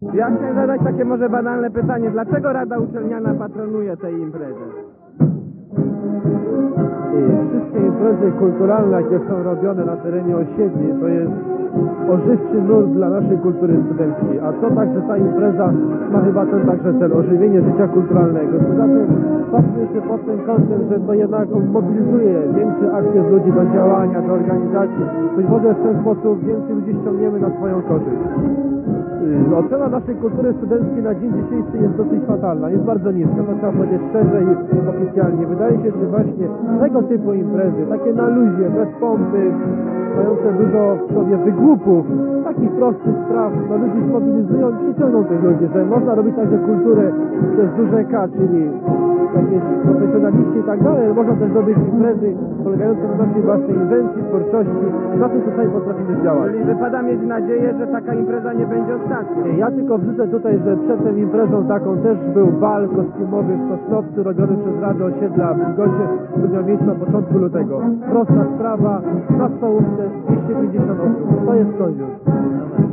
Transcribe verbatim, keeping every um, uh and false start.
Ja chciałem zadać takie może banalne pytanie. Dlaczego Rada Uczelniana patronuje tej imprezy? I wszystkie imprezy kulturalne, jakie są robione na terenie osiedli, to jest ożywczy nurt dla naszej kultury studenckiej. A to także ta impreza ma chyba ten także cel, ożywienie życia kulturalnego. Poza tym patrzmy się pod tym kątem, że to jednak mobilizuje większy aktyw ludzi do działania, do organizacji. Być może w ten sposób więcej ludzi ściągniemy na swoją korzyść. Yy, Ocena naszej kultury studenckiej na dzień dzisiejszy jest dosyć fatalna, jest bardzo niska, to trzeba powiedzieć szczerze i oficjalnie. Wydaje się, że właśnie tego typu imprezy, takie na luzie, bez pompy, mające dużo w sobie wygłupów, takich prostych spraw, no ludzi zmobilizują i przyciągną tych ludzi, że można robić także kulturę przez duże K, czyli jakieś profesjonaliści i tak dalej, można też robić imprezy polegające na naszej własnej inwencji, twórczości, na tym co sami potrafimy działać. Czyli wypada mieć nadzieję, że taka impreza nie będzie ostatnią. Ja tylko wrzucę tutaj, że przed tą imprezą taką też był bal kostiumowy w Sosnowcu robiony przez Radę Osiedla w Wilgocie, który miał miejsce na początku lutego. Prosta sprawa, na stołówce dwieście pięćdziesiąt osób. To jest coś już.